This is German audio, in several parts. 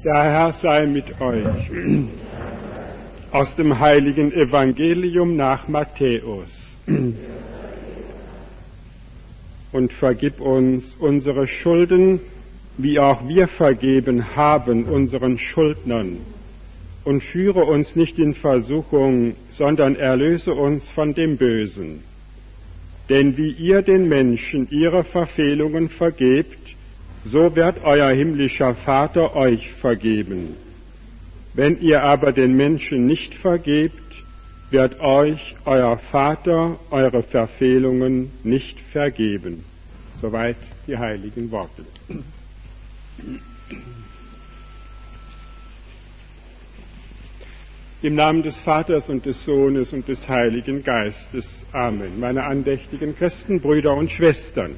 Der Herr sei mit euch. Aus dem heiligen Evangelium nach Matthäus. Und vergib uns unsere Schulden, wie auch wir vergeben haben unseren Schuldnern. Und führe uns nicht in Versuchung, sondern erlöse uns von dem Bösen. Denn wie ihr den Menschen ihre Verfehlungen vergebt, so wird euer himmlischer Vater euch vergeben. Wenn ihr aber den Menschen nicht vergebt, wird euch euer Vater eure Verfehlungen nicht vergeben. Soweit die heiligen Worte. Im Namen des Vaters und des Sohnes und des Heiligen Geistes. Amen. Meine andächtigen Christen, Brüder und Schwestern.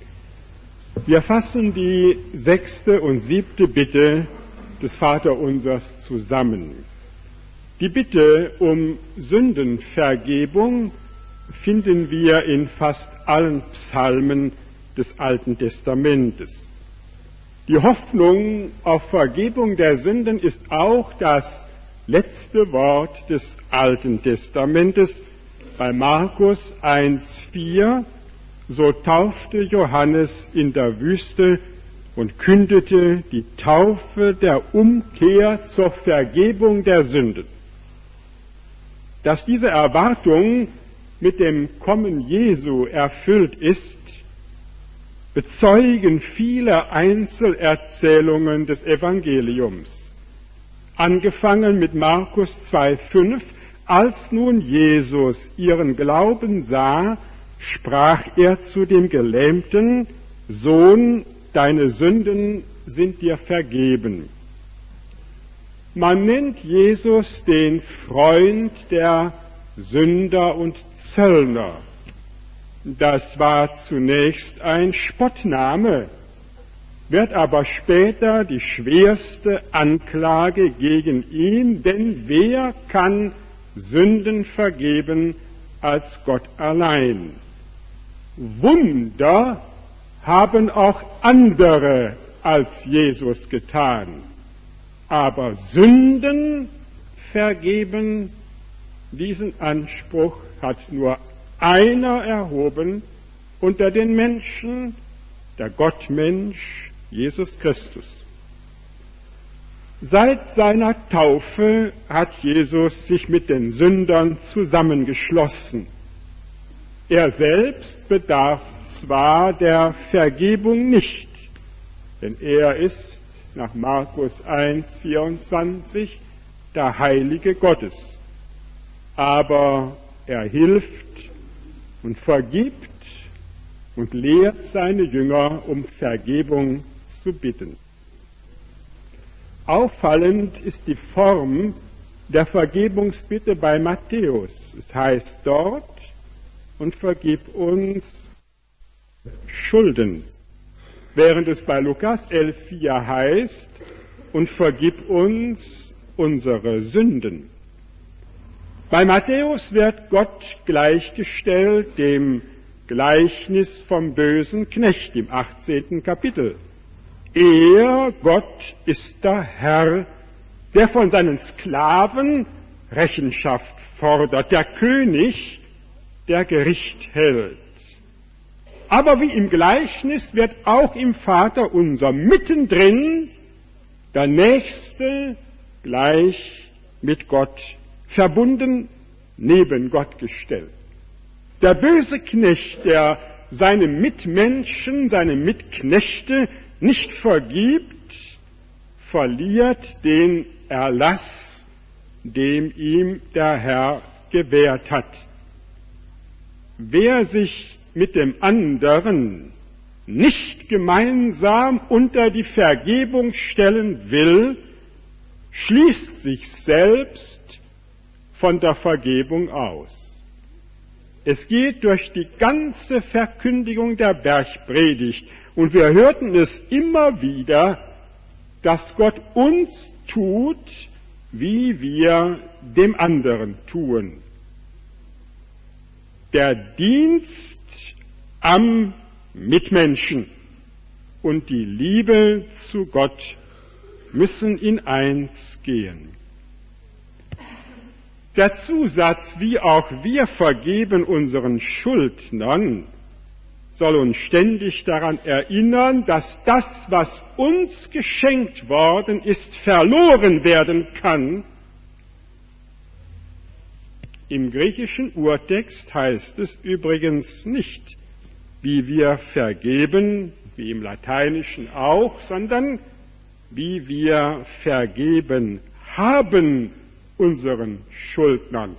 Wir fassen die 6. und 7. Bitte des Vaterunsers zusammen. Die Bitte um Sündenvergebung finden wir in fast allen Psalmen des Alten Testamentes. Die Hoffnung auf Vergebung der Sünden ist auch das letzte Wort des Alten Testamentes. Bei Markus 1,4: So taufte Johannes in der Wüste und kündete die Taufe der Umkehr zur Vergebung der Sünden. Dass diese Erwartung mit dem Kommen Jesu erfüllt ist, bezeugen viele Einzelerzählungen des Evangeliums. Angefangen mit Markus 2,5: Als nun Jesus ihren Glauben sah, sprach er zu dem Gelähmten: Sohn, deine Sünden sind dir vergeben. Man nennt Jesus den Freund der Sünder und Zöllner. Das war zunächst ein Spottname, wird aber später die schwerste Anklage gegen ihn, denn wer kann Sünden vergeben als Gott allein? Wunder haben auch andere als Jesus getan, aber Sünden vergeben, diesen Anspruch hat nur einer erhoben unter den Menschen, der Gottmensch Jesus Christus. Seit seiner Taufe hat Jesus sich mit den Sündern zusammengeschlossen. Er selbst bedarf zwar der Vergebung nicht, denn er ist nach Markus 1,24 der Heilige Gottes, aber er hilft und vergibt und lehrt seine Jünger, um Vergebung zu bitten. Auffallend ist die Form der Vergebungsbitte bei Matthäus. Es heißt dort: Und vergib uns Schulden, während es bei Lukas 11,4 heißt: Und vergib uns unsere Sünden. Bei Matthäus wird Gott gleichgestellt dem Gleichnis vom bösen Knecht im 18. Kapitel. Er, Gott, ist der Herr, der von seinen Sklaven Rechenschaft fordert, der König, der Gericht hält. Aber wie im Gleichnis wird auch im Vaterunser mittendrin der Nächste gleich mit Gott verbunden, neben Gott gestellt. Der böse Knecht, der seine Mitmenschen, seine Mitknechte nicht vergibt, verliert den Erlass, dem ihm der Herr gewährt hat. Wer sich mit dem anderen nicht gemeinsam unter die Vergebung stellen will, schließt sich selbst von der Vergebung aus. Es geht durch die ganze Verkündigung der Bergpredigt, und wir hörten es immer wieder, dass Gott uns tut, wie wir dem anderen tun. Der Dienst am Mitmenschen und die Liebe zu Gott müssen in eins gehen. Der Zusatz, wie auch wir vergeben unseren Schuldnern, soll uns ständig daran erinnern, dass das, was uns geschenkt worden ist, verloren werden kann. Im griechischen Urtext heißt es übrigens nicht, wie wir vergeben, wie im Lateinischen auch, sondern wie wir vergeben haben unseren Schuldnern.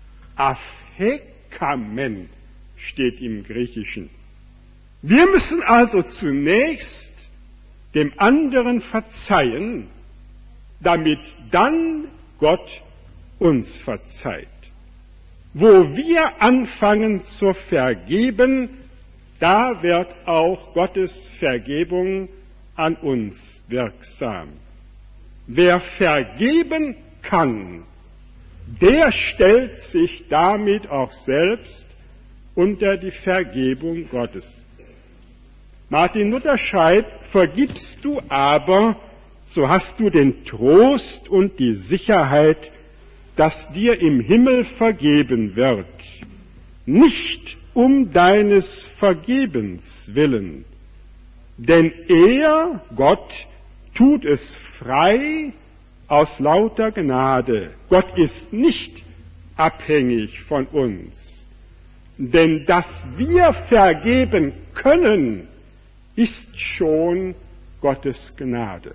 Aphekamen steht im Griechischen. Wir müssen also zunächst dem anderen verzeihen, damit dann Gott uns verzeiht. Wo wir anfangen zu vergeben, da wird auch Gottes Vergebung an uns wirksam. Wer vergeben kann, der stellt sich damit auch selbst unter die Vergebung Gottes. Martin Luther schreibt, vergibst du aber, so hast du den Trost und die Sicherheit, dass dir im Himmel vergeben wird, nicht um deines Vergebens willen, denn er, Gott, tut es frei aus lauter Gnade. Gott ist nicht abhängig von uns, denn dass wir vergeben können, ist schon Gottes Gnade.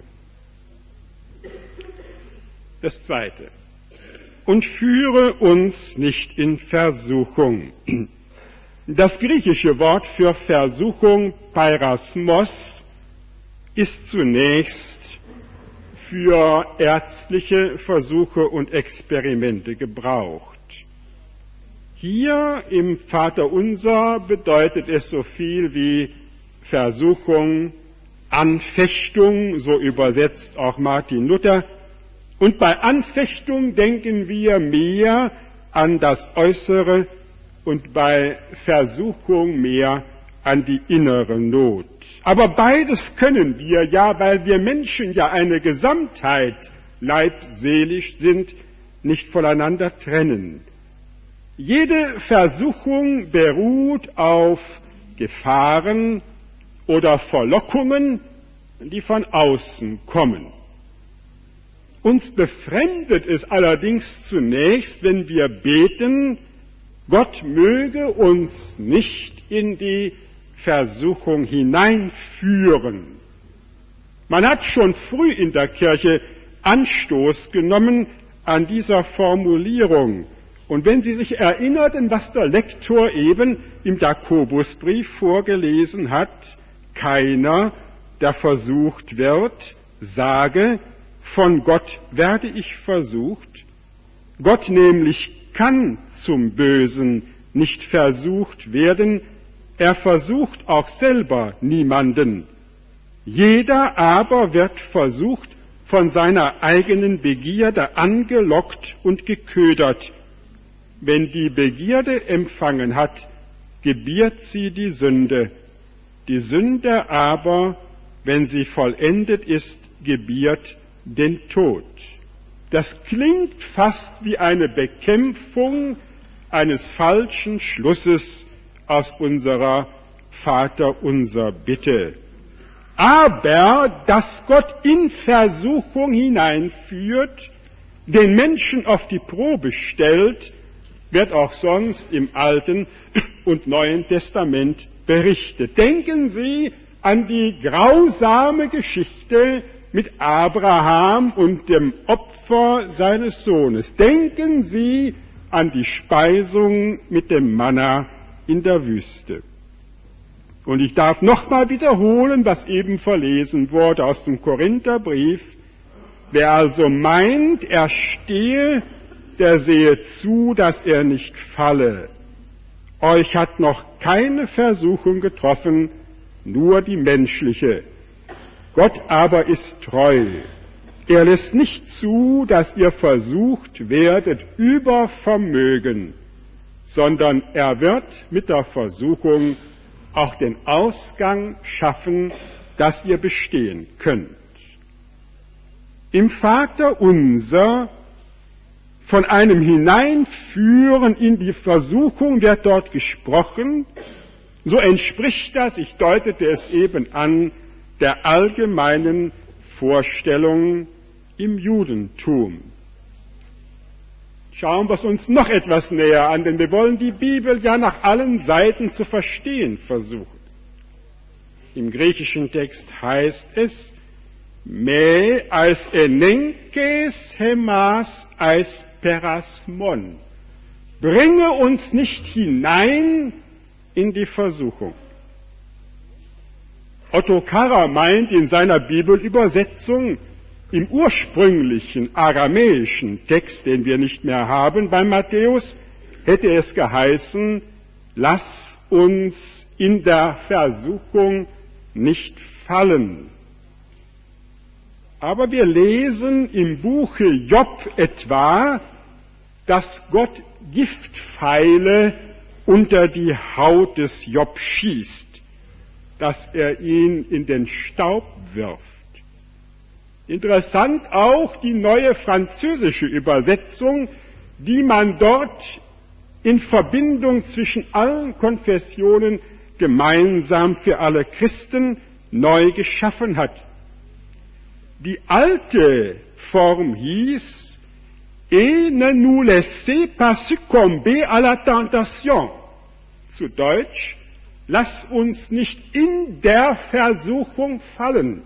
Das Zweite. Und führe uns nicht in Versuchung. Das griechische Wort für Versuchung, Peirasmos, ist zunächst für ärztliche Versuche und Experimente gebraucht. Hier im Vaterunser bedeutet es so viel wie Versuchung, Anfechtung, so übersetzt auch Martin Luther. Und bei Anfechtung denken wir mehr an das Äußere und bei Versuchung mehr an die innere Not. Aber beides können wir ja, weil wir Menschen ja eine Gesamtheit leibseelisch sind, nicht voneinander trennen. Jede Versuchung beruht auf Gefahren oder Verlockungen, die von außen kommen. Uns befremdet es allerdings zunächst, wenn wir beten, Gott möge uns nicht in die Versuchung hineinführen. Man hat schon früh in der Kirche Anstoß genommen an dieser Formulierung. Und wenn Sie sich erinnerten, was der Lektor eben im Jakobusbrief vorgelesen hat, keiner, der versucht wird, sage, von Gott werde ich versucht. Gott nämlich kann zum Bösen nicht versucht werden, er versucht auch selber niemanden. Jeder aber wird versucht, von seiner eigenen Begierde angelockt und geködert. Wenn die Begierde empfangen hat, gebiert sie die Sünde. Die Sünde aber, wenn sie vollendet ist, gebiert den Tod. Das klingt fast wie eine Bekämpfung eines falschen Schlusses aus unserer Vaterunser Bitte. Aber dass Gott in Versuchung hineinführt, den Menschen auf die Probe stellt, wird auch sonst im Alten und Neuen Testament berichtet. Denken Sie an die grausame Geschichte mit Abraham und dem Opfer seines Sohnes. Denken Sie an die Speisung mit dem Manna in der Wüste. Und ich darf nochmal wiederholen, was eben verlesen wurde aus dem Korintherbrief. Wer also meint, er stehe, der sehe zu, dass er nicht falle. Euch hat noch keine Versuchung getroffen, nur die menschliche. Gott aber ist treu. Er lässt nicht zu, dass ihr versucht werdet über Vermögen, sondern er wird mit der Versuchung auch den Ausgang schaffen, dass ihr bestehen könnt. Im Vaterunser von einem Hineinführen in die Versuchung wird dort gesprochen, so entspricht das, ich deutete es eben an, der allgemeinen Vorstellung im Judentum. Schauen wir es uns noch etwas näher an, denn wir wollen die Bibel ja nach allen Seiten zu verstehen versuchen. Im griechischen Text heißt es, me als enenkes hemas als perasmon. Bringe uns nicht hinein in die Versuchung. Otto Karrer meint in seiner Bibelübersetzung, im ursprünglichen aramäischen Text, den wir nicht mehr haben bei Matthäus, hätte es geheißen, lass uns in der Versuchung nicht fallen. Aber wir lesen im Buche Job etwa, dass Gott Giftpfeile unter die Haut des Job schießt, dass er ihn in den Staub wirft. Interessant auch die neue französische Übersetzung, die man dort in Verbindung zwischen allen Konfessionen gemeinsam für alle Christen neu geschaffen hat. Die alte Form hieß, et ne nous laissez pas succomber à la tentation. Zu Deutsch, lass uns nicht in der Versuchung fallen.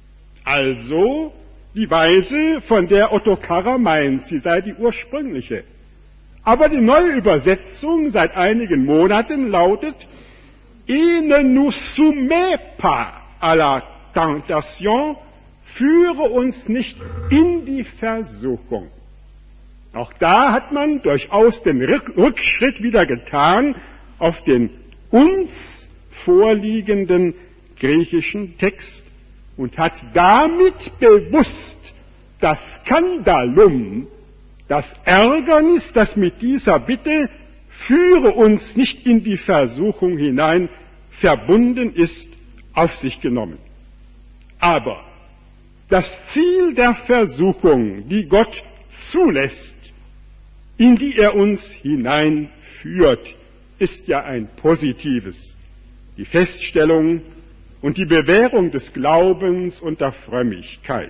Also die Weise, von der Otto Karrer meint, sie sei die ursprüngliche. Aber die neue Übersetzung seit einigen Monaten lautet, et ne nous soumets pas à la tentation, führe uns nicht in die Versuchung. Auch da hat man durchaus den Rückschritt wieder getan auf den uns vorliegenden griechischen Text und hat damit bewusst das Skandalum, das Ärgernis, das mit dieser Bitte, führe uns nicht in die Versuchung hinein, verbunden ist, auf sich genommen. Aber das Ziel der Versuchung, die Gott zulässt, in die er uns hineinführt, ist ja ein positives. Die Feststellung und die Bewährung des Glaubens und der Frömmigkeit.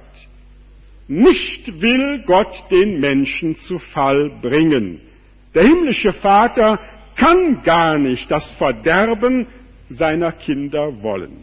Nicht will Gott den Menschen zu Fall bringen. Der himmlische Vater kann gar nicht das Verderben seiner Kinder wollen.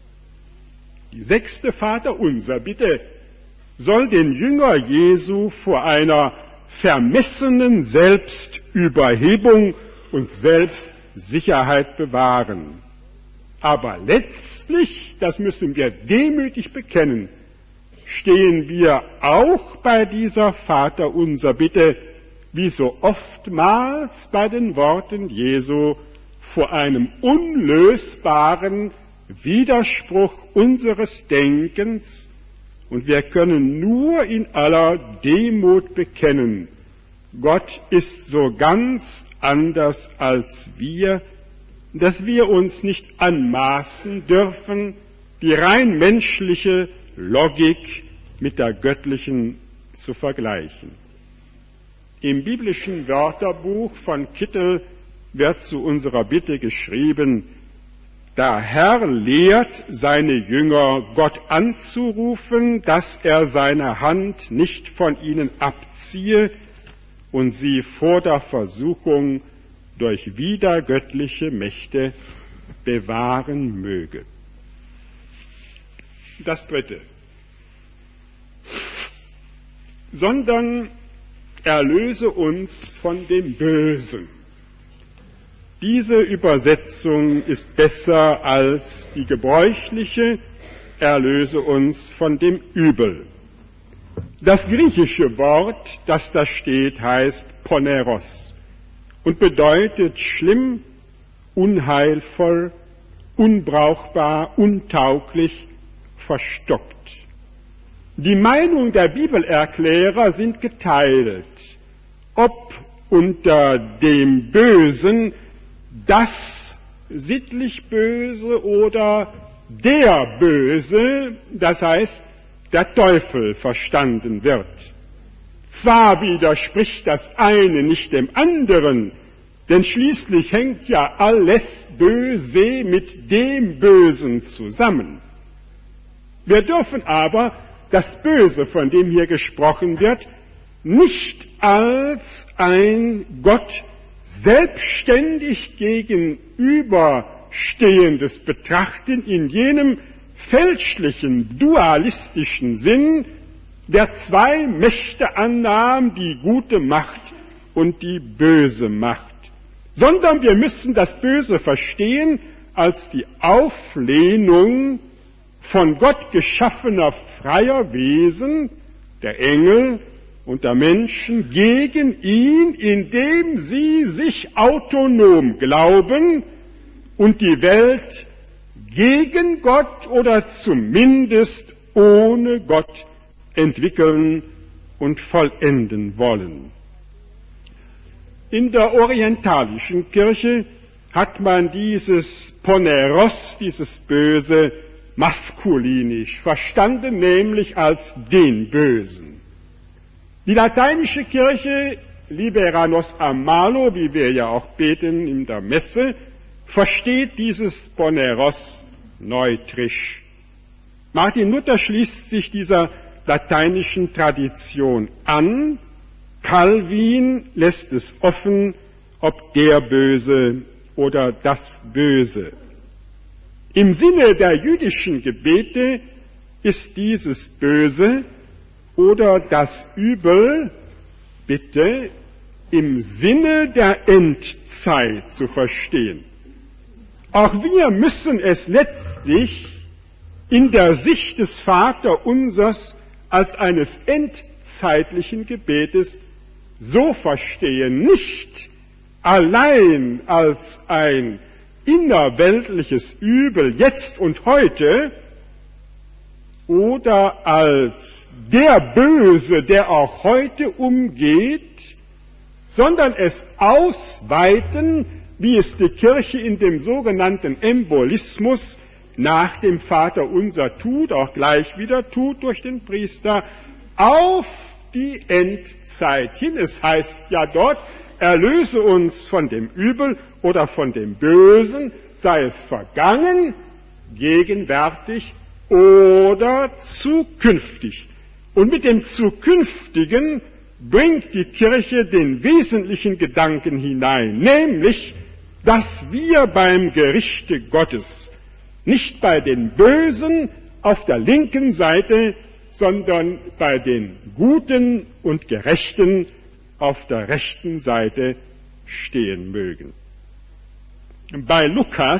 Die 6. Vaterunser Bitte soll den Jünger Jesu vor einer vermessenen Selbstüberhebung und Selbstsicherheit bewahren. Aber letztlich, das müssen wir demütig bekennen, stehen wir auch bei dieser Vaterunser Bitte, wie so oftmals bei den Worten Jesu, vor einem unlösbaren Widerspruch unseres Denkens, und wir können nur in aller Demut bekennen, Gott ist so ganz anders als wir, dass wir uns nicht anmaßen dürfen, die rein menschliche Logik mit der göttlichen zu vergleichen. Im biblischen Wörterbuch von Kittel wird zu unserer Bitte geschrieben, der Herr lehrt seine Jünger, Gott anzurufen, dass er seine Hand nicht von ihnen abziehe und sie vor der Versuchung durch widergöttliche Mächte bewahren möge. Das 3. Sondern erlöse uns von dem Bösen. Diese Übersetzung ist besser als die gebräuchliche, erlöse uns von dem Übel. Das griechische Wort, das da steht, heißt poneros und bedeutet schlimm, unheilvoll, unbrauchbar, untauglich, verstockt. Die Meinung der Bibelerklärer sind geteilt, ob unter dem Bösen das sittlich Böse oder der Böse, das heißt der Teufel verstanden wird. Zwar widerspricht das eine nicht dem anderen, denn schließlich hängt ja alles Böse mit dem Bösen zusammen. Wir dürfen aber das Böse, von dem hier gesprochen wird, nicht als ein Gott selbstständig gegenüberstehendes betrachten in jenem fälschlichen, dualistischen Sinn, der zwei Mächte annahm, die gute Macht und die böse Macht, sondern wir müssen das Böse verstehen als die Auflehnung von Gott geschaffener freier Wesen, der Engel und der Menschen, gegen ihn, indem sie sich autonom glauben und die Welt gegen Gott oder zumindest ohne Gott entwickeln und vollenden wollen. In der orientalischen Kirche hat man dieses Poneros, dieses Böse, maskulinisch verstanden, nämlich als den Bösen. Die lateinische Kirche, Liberanos a malo, wie wir ja auch beten in der Messe, versteht dieses Poneros neutrisch. Martin Luther schließt sich dieser lateinischen Tradition an. Calvin lässt es offen, ob der Böse oder das Böse. Im Sinne der jüdischen Gebete ist dieses Böse oder das Übel, bitte, im Sinne der Endzeit zu verstehen. Auch wir müssen es letztlich in der Sicht des Vaterunsers als eines endzeitlichen Gebetes so verstehen, nicht allein als ein innerweltliches Übel jetzt und heute oder als der Böse, der auch heute umgeht, sondern es ausweiten, wie es die Kirche in dem sogenannten Embolismus nach dem Vaterunser tut, auch gleich wieder tut durch den Priester, auf die Endzeit hin. Es heißt ja dort, erlöse uns von dem Übel oder von dem Bösen, sei es vergangen, gegenwärtig oder zukünftig. Und mit dem Zukünftigen bringt die Kirche den wesentlichen Gedanken hinein, nämlich, dass wir beim Gerichte Gottes nicht bei den Bösen auf der linken Seite, sondern bei den Guten und Gerechten auf der rechten Seite stehen mögen. Bei Lukas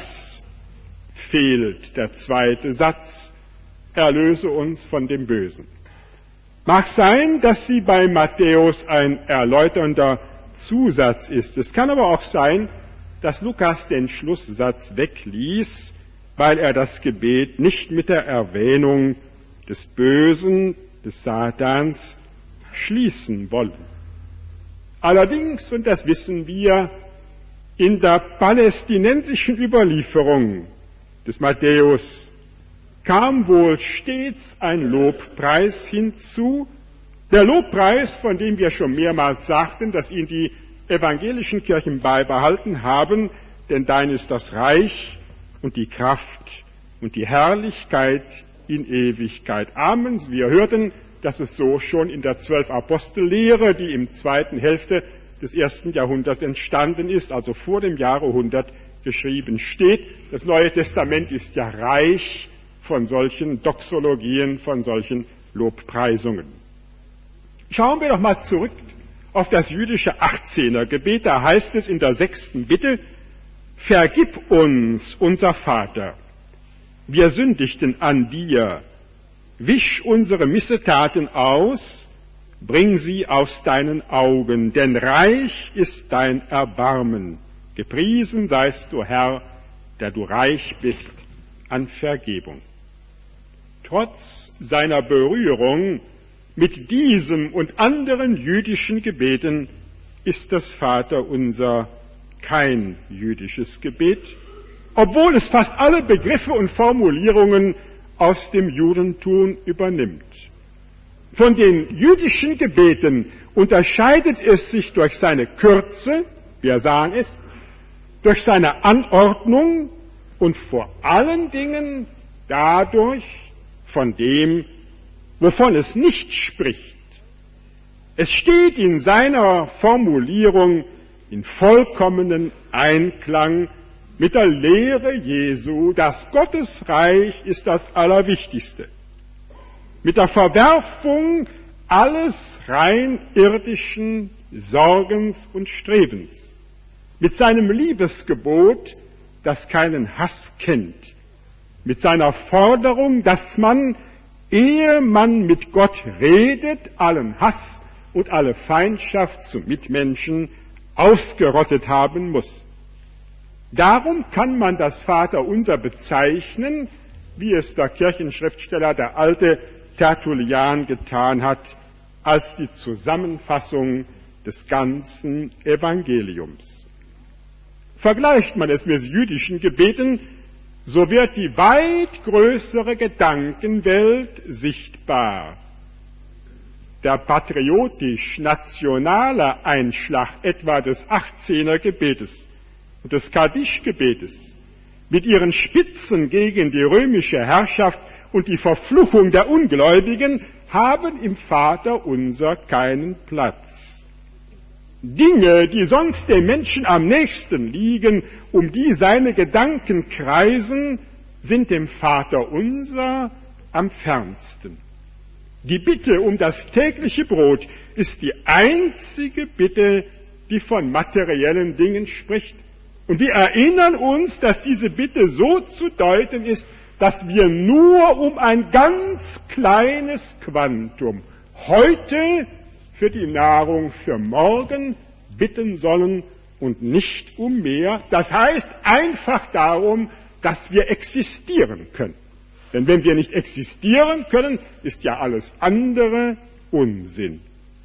fehlt der zweite Satz, erlöse uns von dem Bösen. Mag sein, dass sie bei Matthäus ein erläuternder Zusatz ist. Es kann aber auch sein, dass Lukas den Schlusssatz wegließ, weil er das Gebet nicht mit der Erwähnung des Bösen, des Satans, schließen wolle. Allerdings, und das wissen wir, in der palästinensischen Überlieferung des Matthäus kam wohl stets ein Lobpreis hinzu, der Lobpreis, von dem wir schon mehrmals sagten, dass ihn die evangelischen Kirchen beibehalten haben, denn dein ist das Reich und die Kraft und die Herrlichkeit in Ewigkeit. Amen. Wir hörten, dass es so schon in der 12-Apostel-Lehre, die im zweiten Hälfte des 1. Jahrhunderts entstanden ist, also vor dem Jahre 100 geschrieben steht. Das Neue Testament ist ja reich von solchen Doxologien, von solchen Lobpreisungen. Schauen wir doch mal zurück auf das jüdische 18er-Gebet. Da heißt es in der 6. Bitte, vergib uns, unser Vater, wir sündigten an dir, wisch unsere Missetaten aus, bring sie aus deinen Augen, denn reich ist dein Erbarmen. Gepriesen seist du, Herr, der du reich bist an Vergebung. Trotz seiner Berührung mit diesem und anderen jüdischen Gebeten ist das Vaterunser kein jüdisches Gebet, obwohl es fast alle Begriffe und Formulierungen aus dem Judentum übernimmt. Von den jüdischen Gebeten unterscheidet es sich durch seine Kürze, wir sahen es, durch seine Anordnung und vor allen Dingen dadurch von dem, wovon es nicht spricht. Es steht in seiner Formulierung in vollkommenen Einklang mit der Lehre Jesu, das Gottesreich ist das Allerwichtigste. Mit der Verwerfung alles rein irdischen Sorgens und Strebens. Mit seinem Liebesgebot, das keinen Hass kennt. Mit seiner Forderung, dass man, ehe man mit Gott redet, allen Hass und alle Feindschaft zum Mitmenschen ausgerottet haben muss. Darum kann man das Vaterunser bezeichnen, wie es der Kirchenschriftsteller, der alte Tertullian, getan hat, als die Zusammenfassung des ganzen Evangeliums. Vergleicht man es mit jüdischen Gebeten, so wird die weit größere Gedankenwelt sichtbar. Der patriotisch-nationale Einschlag etwa des 18er Gebetes und des Kaddisch-Gebetes mit ihren Spitzen gegen die römische Herrschaft und die Verfluchung der Ungläubigen haben im Vaterunser keinen Platz. Dinge, die sonst dem Menschen am nächsten liegen, um die seine Gedanken kreisen, sind dem Vaterunser am fernsten. Die Bitte um das tägliche Brot ist die einzige Bitte, die von materiellen Dingen spricht. Und wir erinnern uns, dass diese Bitte so zu deuten ist, dass wir nur um ein ganz kleines Quantum heute für die Nahrung für morgen bitten sollen und nicht um mehr. Das heißt einfach darum, dass wir existieren können. Denn wenn wir nicht existieren können, ist ja alles andere Unsinn.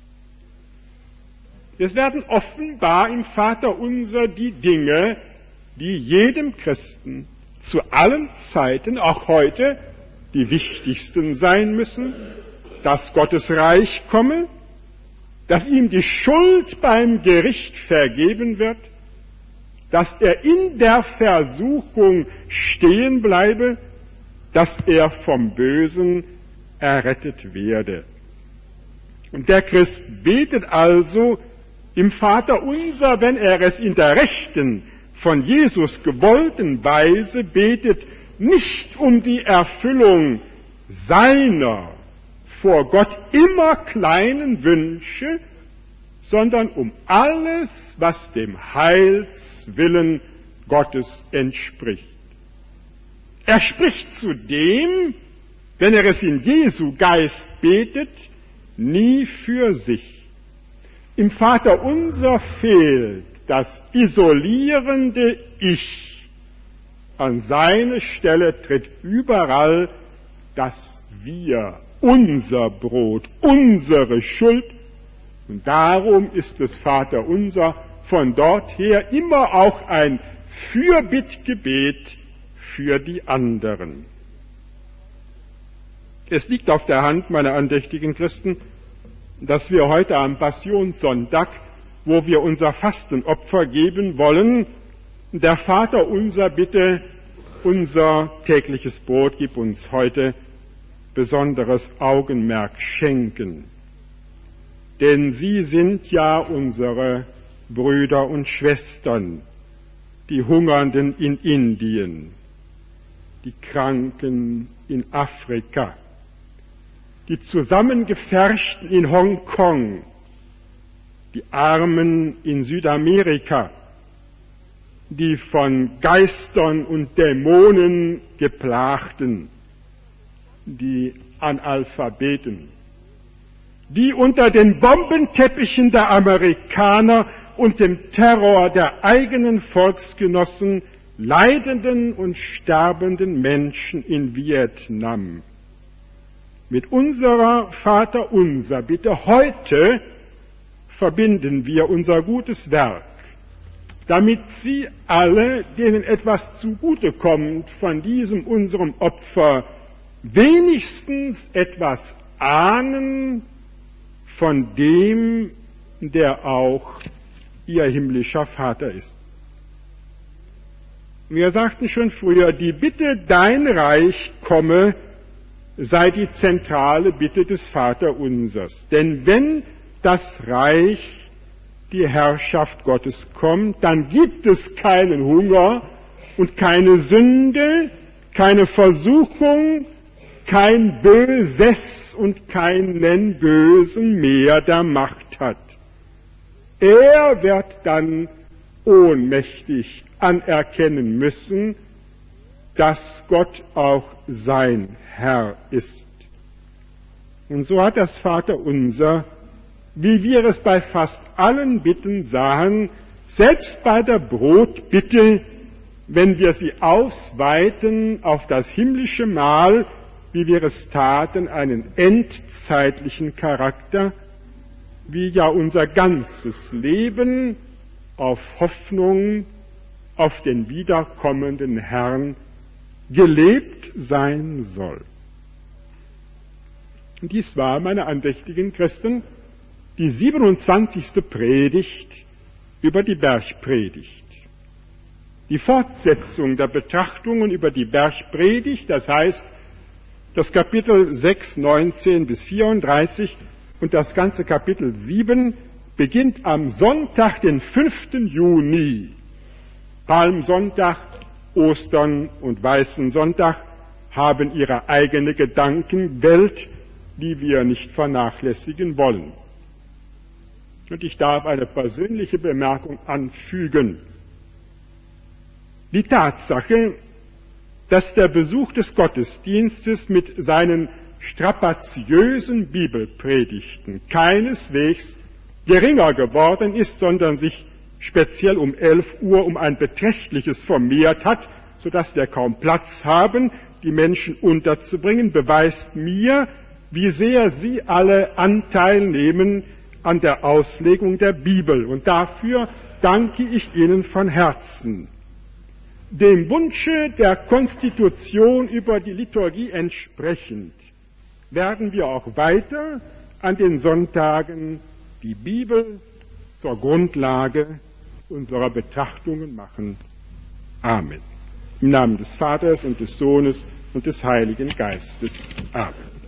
Es werden offenbar im Vaterunser die Dinge, die jedem Christen zu allen Zeiten, auch heute, die wichtigsten sein müssen, dass Gottes Reich komme, dass ihm die Schuld beim Gericht vergeben wird, dass er in der Versuchung stehen bleibe, dass er vom Bösen errettet werde. Und der Christ betet also im Vaterunser, wenn er es in der rechten, von Jesus gewollten Weise betet, nicht um die Erfüllung seiner vor Gott immer kleinen Wünsche, sondern um alles, was dem Heilswillen Gottes entspricht. Er spricht zudem, wenn er es in Jesu Geist betet, nie für sich. Im Vaterunser fehlt das isolierende Ich. An seine Stelle tritt überall das Wir, unser Brot, unsere Schuld. Und darum ist das Vaterunser von dort her immer auch ein Fürbittgebet für die anderen. Es liegt auf der Hand, meine andächtigen Christen, dass wir heute am Passionssonntag, wo wir unser Fastenopfer geben wollen, der Vaterunser bitte, unser tägliches Brot gib uns heute besonderes Augenmerk schenken. Denn sie sind ja unsere Brüder und Schwestern, die Hungernden in Indien, die Kranken in Afrika, die Zusammengepferchten in Hongkong, die Armen in Südamerika, die von Geistern und Dämonen geplagten, die Analphabeten, die unter den Bombenteppichen der Amerikaner und dem Terror der eigenen Volksgenossen leidenden und sterbenden Menschen in Vietnam. Mit unserer Vaterunser Bitte heute verbinden wir unser gutes Werk, damit sie alle, denen etwas zugutekommt von diesem unserem Opfer, wenigstens etwas ahnen von dem, der auch ihr himmlischer Vater ist. Wir sagten schon früher, die Bitte, dein Reich komme, sei die zentrale Bitte des Vaterunsers. Denn wenn das Reich, die Herrschaft Gottes kommt, dann gibt es keinen Hunger und keine Sünde, keine Versuchung, kein Böses und keinen Bösen mehr, der Macht hat. Er wird dann ohnmächtig anerkennen müssen, dass Gott auch sein Herr ist. Und so hat das Vaterunser, wie wir es bei fast allen Bitten sahen, selbst bei der Brotbitte, wenn wir sie ausweiten auf das himmlische Mahl, wie wir es taten, einen endzeitlichen Charakter, wie ja unser ganzes Leben auf Hoffnung auf den wiederkommenden Herrn gelebt sein soll. Und dies war, meine andächtigen Christen, die 27. Predigt über die Bergpredigt. Die Fortsetzung der Betrachtungen über die Bergpredigt, das heißt, das Kapitel 6, 19 bis 34 und das ganze Kapitel 7 beginnt am Sonntag, den 5. Juni. Palmsonntag, Ostern und Weißen Sonntag haben ihre eigene Gedankenwelt, die wir nicht vernachlässigen wollen. Und ich darf eine persönliche Bemerkung anfügen. Die Tatsache, dass der Besuch des Gottesdienstes mit seinen strapaziösen Bibelpredigten keineswegs geringer geworden ist, sondern sich speziell um 11 Uhr um ein beträchtliches vermehrt hat, sodass wir kaum Platz haben, die Menschen unterzubringen, beweist mir, wie sehr Sie alle Anteil nehmen an der Auslegung der Bibel. Und dafür danke ich Ihnen von Herzen. Dem Wunsche der Konstitution über die Liturgie entsprechend werden wir auch weiter an den Sonntagen die Bibel zur Grundlage unserer Betrachtungen machen. Amen. Im Namen des Vaters und des Sohnes und des Heiligen Geistes. Amen.